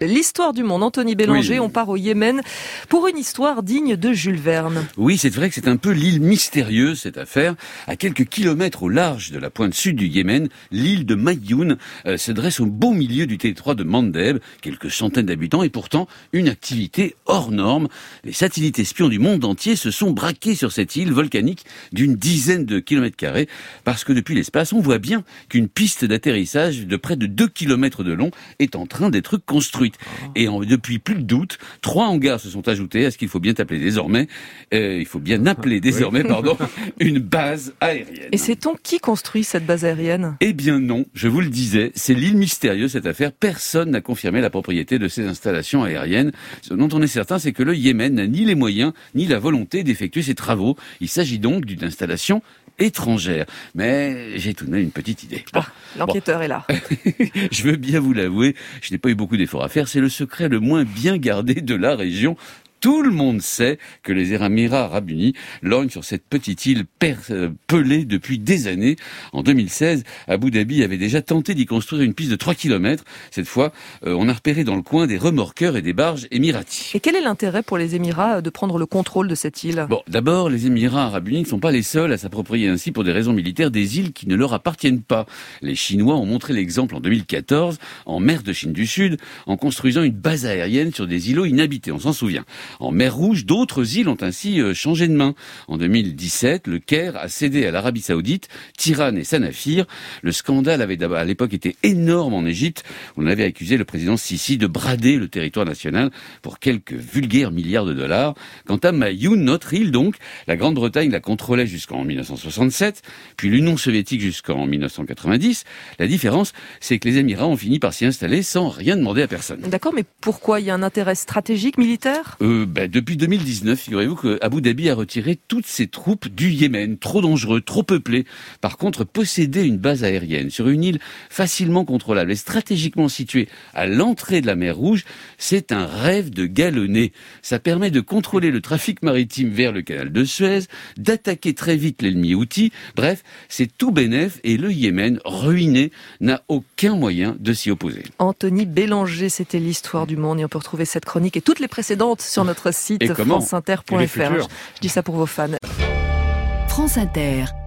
L'histoire du monde, Anthony Bélanger, on part au Yémen pour une histoire digne de Jules Verne. Oui, c'est vrai que c'est un peu l'île mystérieuse, cette affaire. À quelques kilomètres au large de la pointe sud du Yémen, l'île de Mayoun se dresse au beau milieu du territoire de Mandeb, quelques centaines d'habitants et pourtant une activité hors norme. Les satellites espions du monde entier se sont braqués sur cette île volcanique d'une dizaine de kilomètres carrés parce que depuis l'espace, on voit bien qu'une piste d'atterrissage de près de 2 kilomètres de long est en train d'être construite. Et depuis plus d'août, 3 hangars se sont ajoutés à ce qu'il faut bien appeler désormais, une base aérienne. Et sait-on qui construit cette base aérienne ? Eh bien non, je vous le disais, c'est l'île mystérieuse cette affaire. Personne n'a confirmé la propriété de ces installations aériennes. Ce dont on est certain, c'est que le Yémen n'a ni les moyens, ni la volonté d'effectuer ces travaux. Il s'agit donc d'une installation étrangère. Mais j'ai tout de même une petite idée. L'enquêteur est là. Je veux bien vous l'avouer, je n'ai pas eu beaucoup d'efforts à faire. C'est le secret le moins bien gardé de la région. Tout le monde sait que les Émirats Arabes Unis lorgnent sur cette petite île pelée depuis des années. En 2016, Abu Dhabi avait déjà tenté d'y construire une piste de 3 km. Cette fois, on a repéré dans le coin des remorqueurs et des barges émiratis. Et quel est l'intérêt pour les Émirats de prendre le contrôle de cette île ? Bon, d'abord, les Émirats Arabes Unis ne sont pas les seuls à s'approprier ainsi pour des raisons militaires des îles qui ne leur appartiennent pas. Les Chinois ont montré l'exemple en 2014, en mer de Chine du Sud, en construisant une base aérienne sur des îlots inhabités, on s'en souvient. En mer Rouge, d'autres îles ont ainsi changé de main. En 2017, le Caire a cédé à l'Arabie Saoudite, Tirane et Sanafir. Le scandale avait à l'époque été énorme en Égypte. On avait accusé le président Sisi de brader le territoire national pour quelques vulgaires milliards de dollars. Quant à Mayoun, notre île donc, la Grande-Bretagne la contrôlait jusqu'en 1967, puis l'Union soviétique jusqu'en 1990. La différence, c'est que les Émirats ont fini par s'y installer sans rien demander à personne. D'accord, mais pourquoi ? Il y a un intérêt stratégique, militaire ? Depuis 2019, figurez-vous que Abu Dhabi a retiré toutes ses troupes du Yémen, trop dangereux, trop peuplé. Par contre, posséder une base aérienne sur une île facilement contrôlable et stratégiquement située à l'entrée de la mer Rouge, c'est un rêve de galonné. Ça permet de contrôler le trafic maritime vers le canal de Suez, d'attaquer très vite l'ennemi Houthi. Bref, c'est tout bénef et le Yémen, ruiné, n'a aucun moyen de s'y opposer. Anthony Bélanger, c'était l'histoire du monde et on peut retrouver cette chronique et toutes les précédentes sur notre site franceinter.fr. Je dis ça pour vos fans. France Inter.